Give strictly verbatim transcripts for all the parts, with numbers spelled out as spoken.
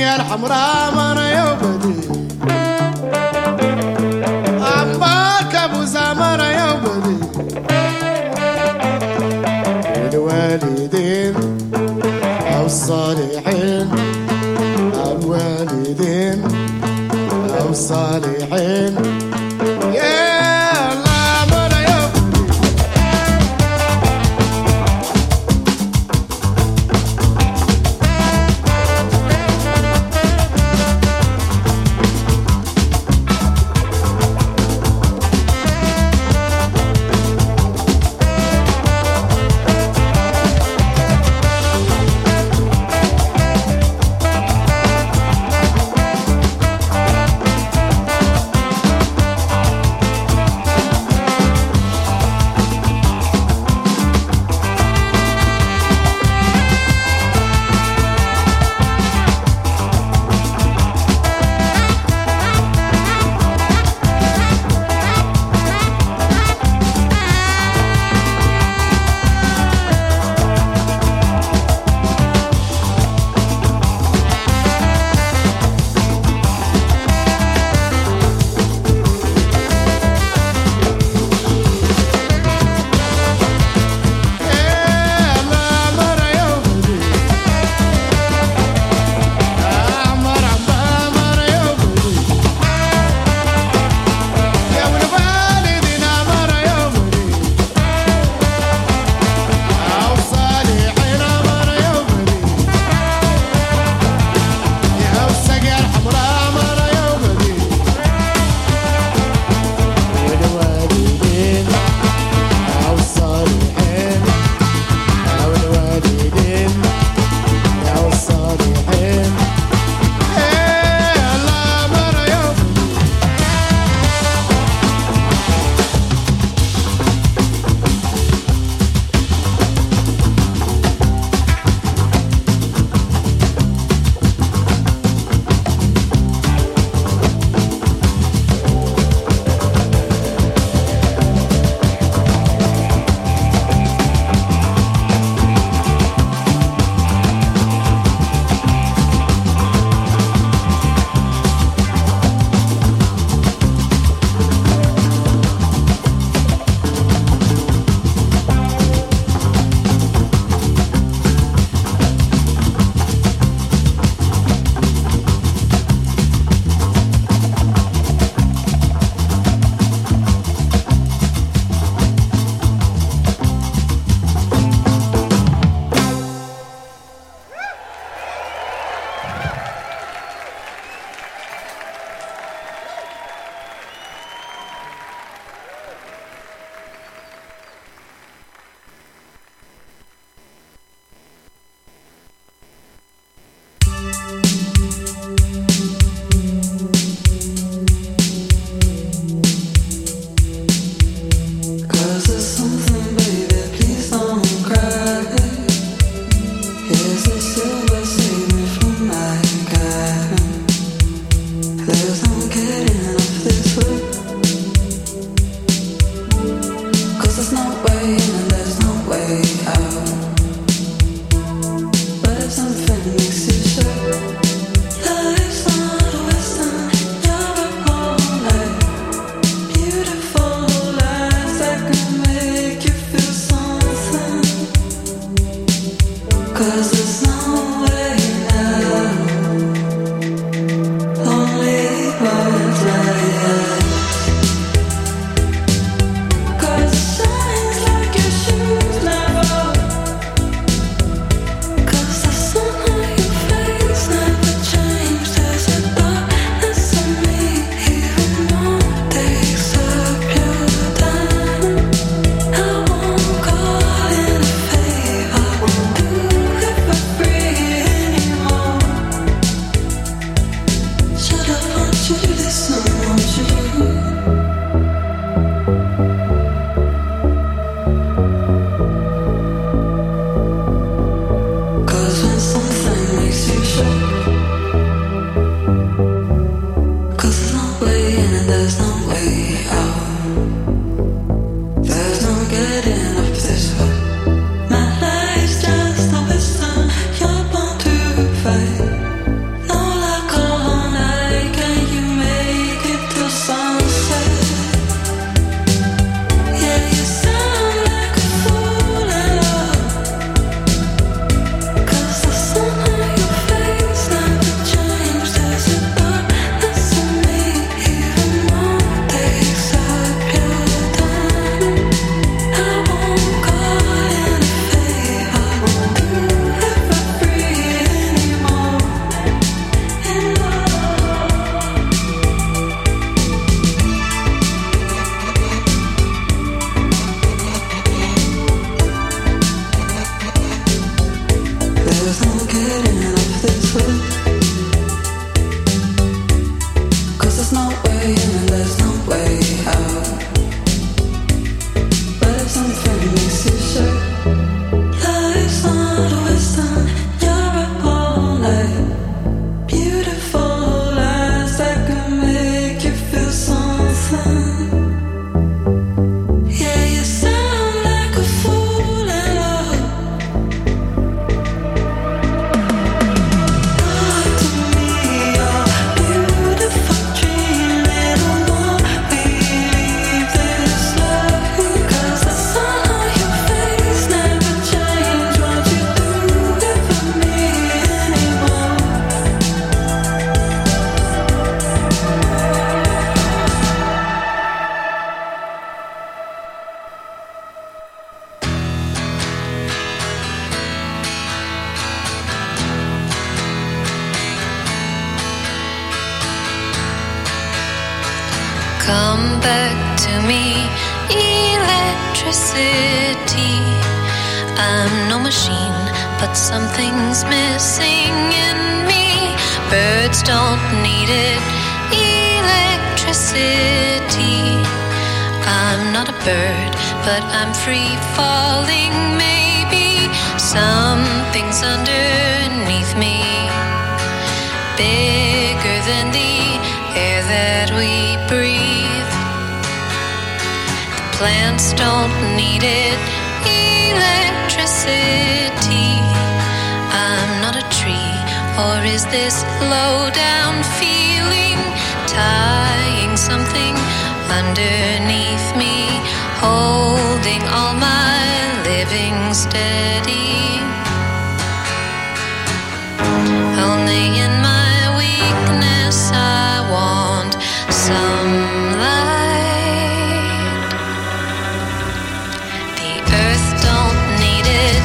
الحمراء مرة يوبدي عمك ابو زمرة يوبدي الوالدين او الصالحين الوالدين او الصالحين Come back to me, electricity. I'm no machine, but something's missing in me. Birds don't need it, electricity. I'm not a bird, but I'm free falling. Maybe something's underneath me, bigger than the air that we breathe. The plants don't need it, electricity. I'm not a tree, or is this low down feeling tying something underneath me, holding all my living steady? Only in my weakness I want some light. The earth don't need it,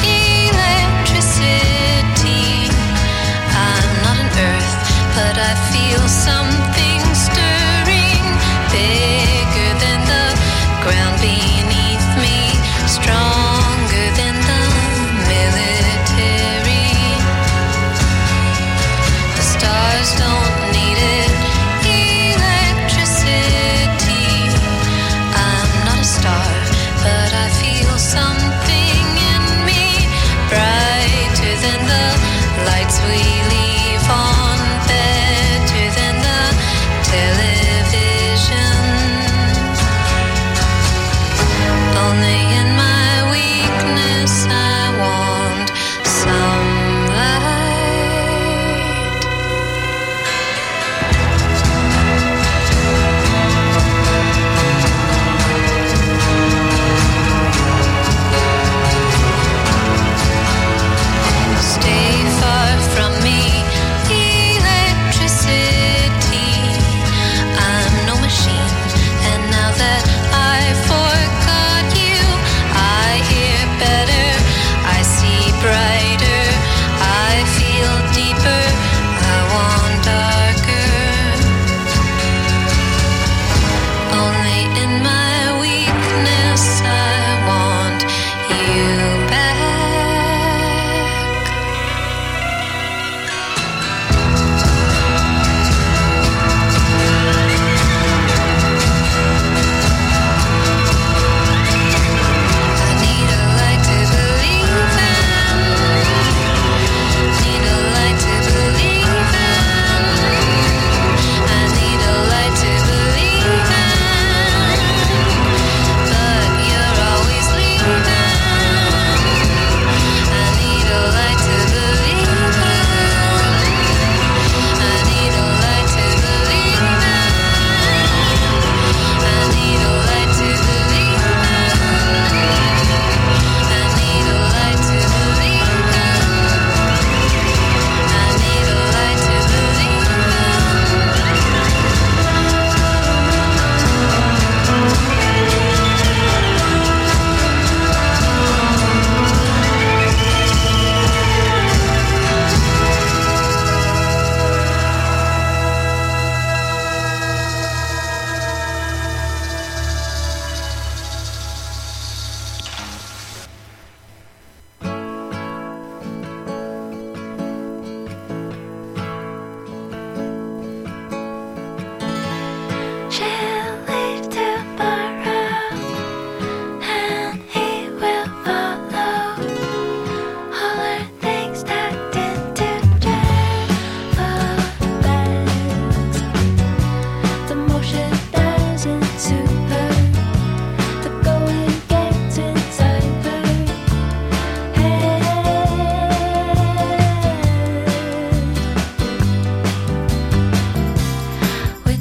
electricity. I'm not an earth, but I feel something stirring, bigger than the ground beneath me, stronger than the military. The stars don't need it, electricity. I'm not a star, but I feel something in me, brighter than the lights we leave on, better than the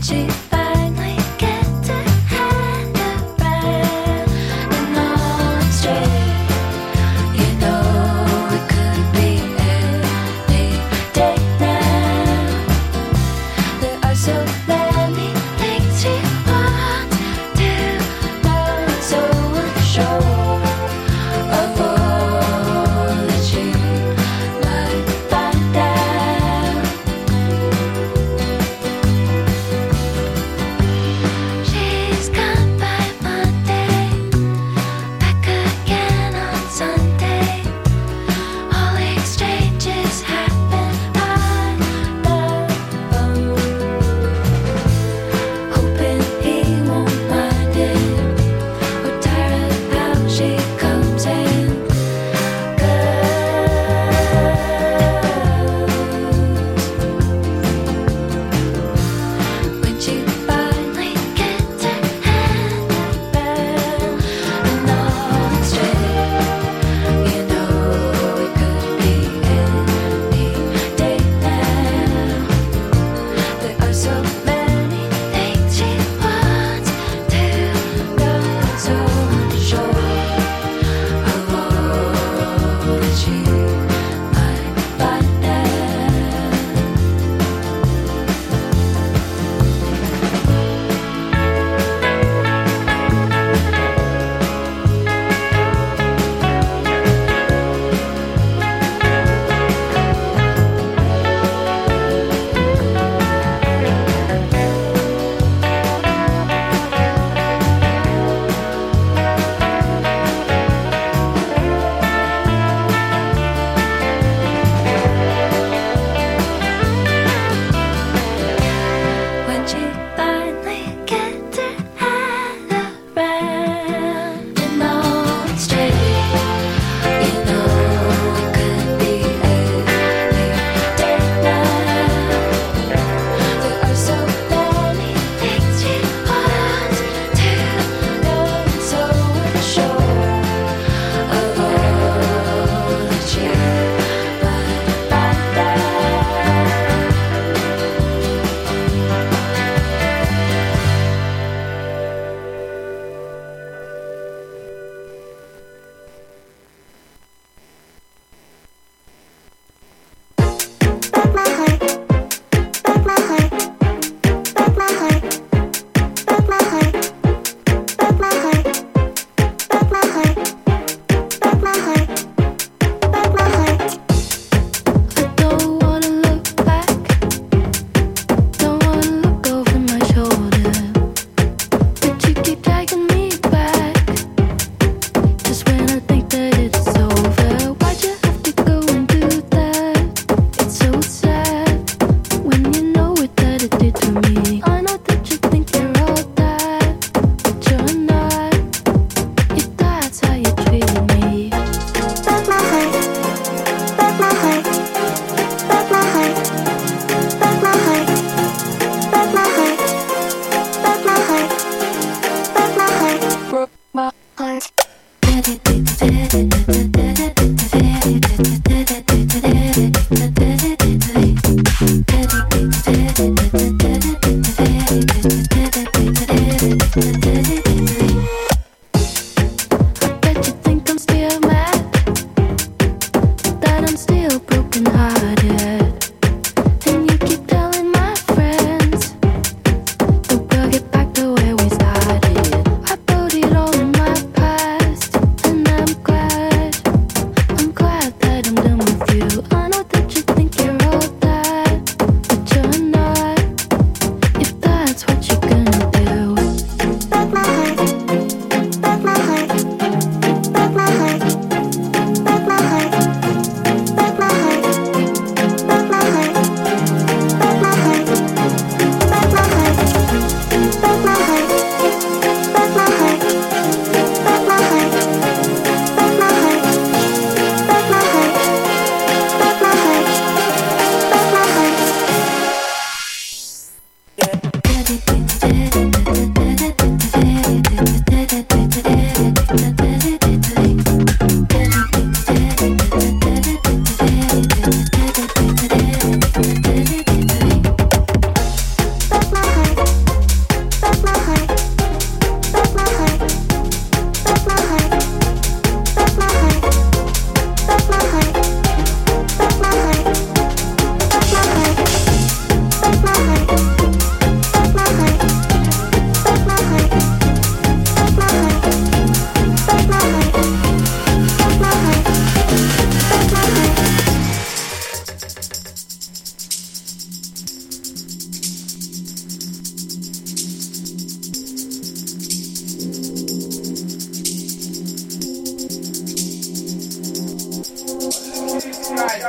Break my heart.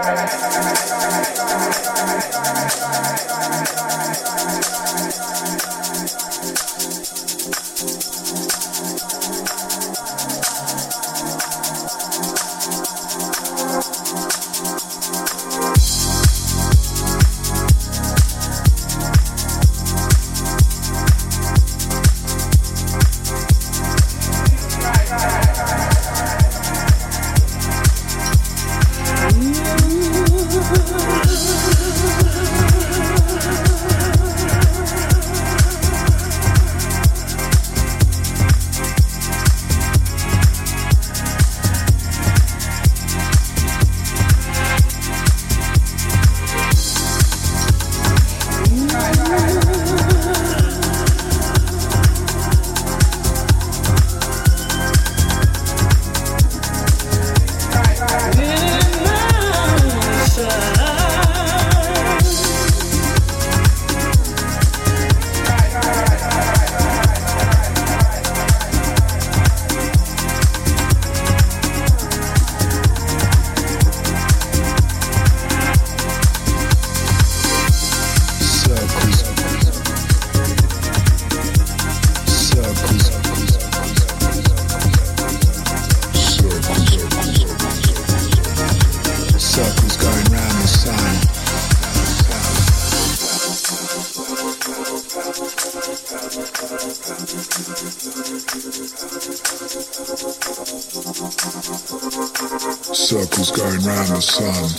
Circles going round the sun.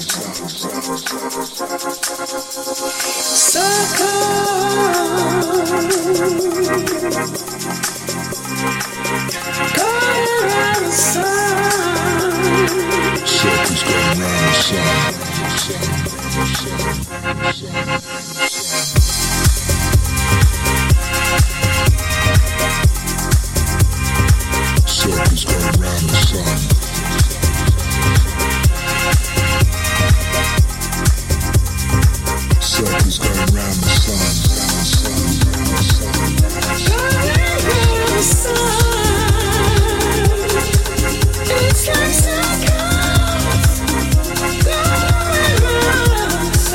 Circles going round the sun. Circles going round the sun. Circles going round the sun. It's like circles going round the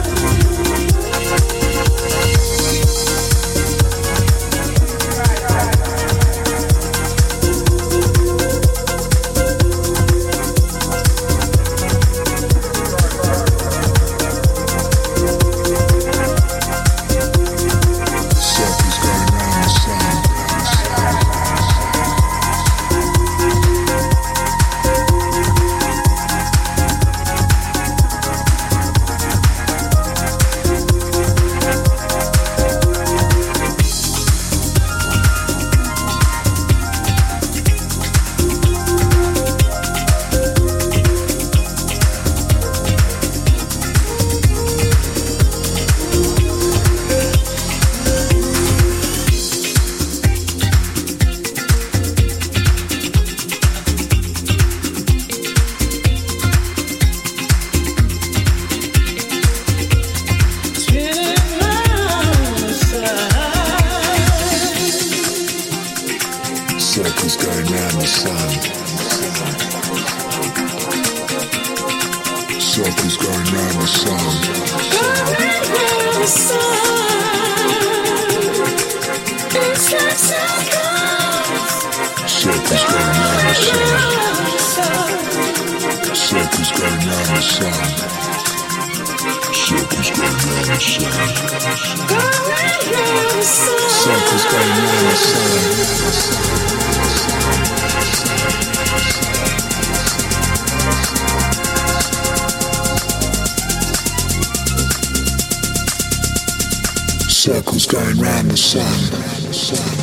Circles going round the sun. Circles going round the sun. It's like circles. Circles going round the sun. Circles going round the sun. Circles going round the sun. Circles going round the sun. Circles going round the sun.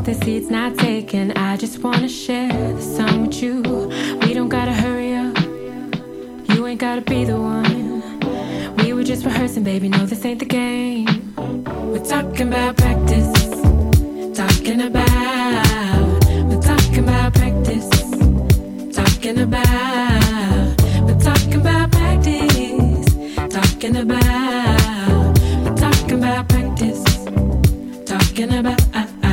the seat's not taken. I just wanna share the sun with you. We don't gotta hurry up. You ain't gotta be the one. We were just rehearsing, baby. No, this ain't the game. We're talking about practice. Talking about. We're talking about practice. Talking about. We're talking about practice. Talking about. We're talking about practice. Talking about.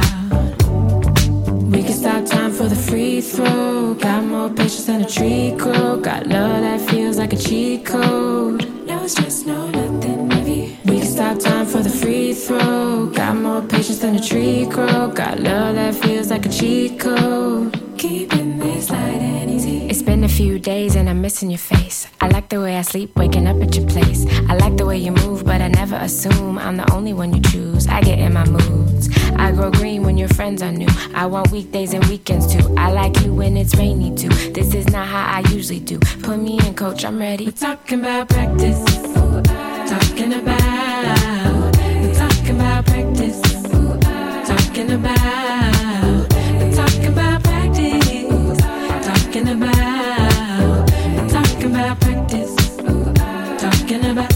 We can stop time for the free throw. Got more patience than a tree crow. Got love that feels like a cheat code. No stress, no nothing, maybe. We can stop time for the free throw. Got more patience than a tree crow. Got love that feels like a cheat code. Keeping this light and easy. It's been a few days and I'm missing your face. I like the way I sleep, waking up at your place. I like the way you move, but I never assume I'm the only one you choose. I get in my moods. I grow green when your friends are new. I want weekdays and weekends too. I like you when it's rainy too. This is not how I usually do. Put me in, coach, I'm ready. We're talking about practice. Talking about. We're talking about practice. Talking about. We're talking about practice. Talking about. We're talking about practice. Talking about.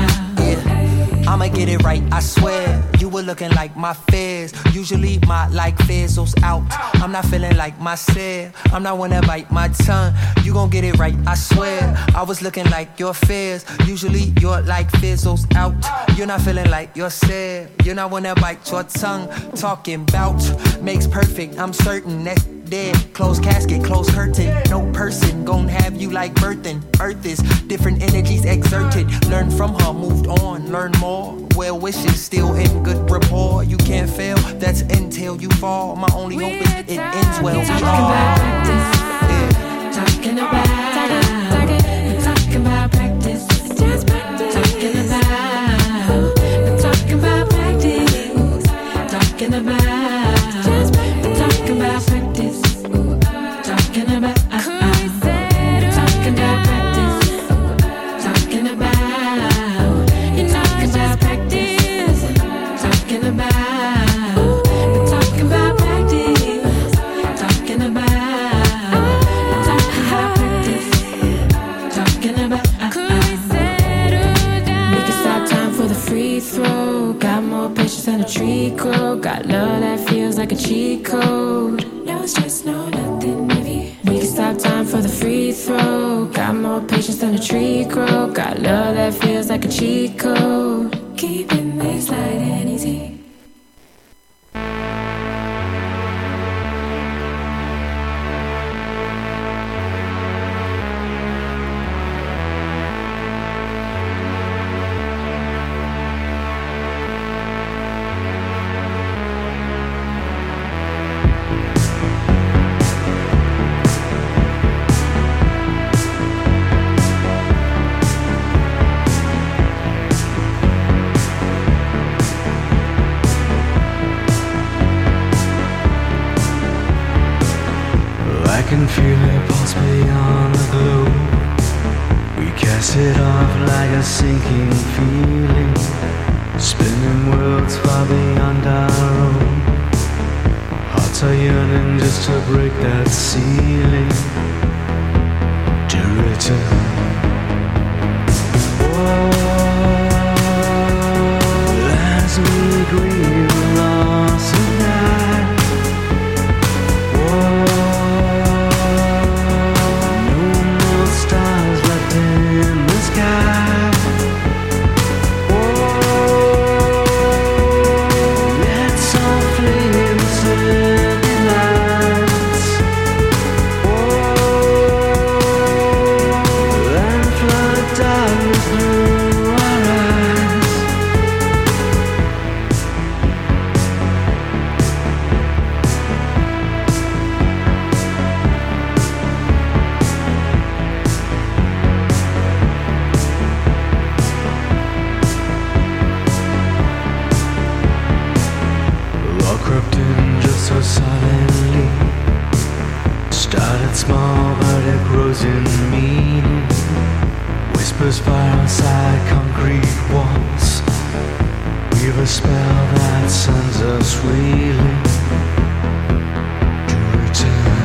I'ma get it right, I swear. You were looking like my fears. Usually my like fizzles out. I'm not feeling like myself. I'm not wanna bite my tongue. You gon' get it right, I swear. I was looking like your fears. Usually your like fizzles out. You're not feeling like yourself. You're not wanna bite your tongue. Talking bout makes perfect. I'm certain that's dead. Closed casket, closed curtain. No person gon' have you like birthing. Earth is different energies exerted. Learn from her, moved on, learn more. Well wishes, still in good rapport. You can't fail, that's until you fall. My only hope is it ends well. Talking about practice. Yeah. Talking about. We're talking about practice. Just practice. Talking about. We're talking about practice. Talking about. Just practice. We're talking about practice. Talking about. Talking about practice. Talking about. You're talking about practice. Talking about. We're talking about practice. Talking about. We're talking about practice. Talking about. We can stop time for the free throw. Got more patience than a tree crow. Got love that feels like a cheat code. No stress, no nothing, maybe. We can stop time for the free throw. Got more patience than a tree crow. Got love that feels like a cheat code. Keeping this light and easy. I can feel it pulse beyond the globe. We cast it off like a sinking feeling, spinning worlds far beyond our own. Hearts are yearning just to break that ceiling, to return. Oh, as we grieve loss and die. Oh, small, but it grows in meaning. Whispers fire outside concrete walls. We weave a spell that sends us reeling to return.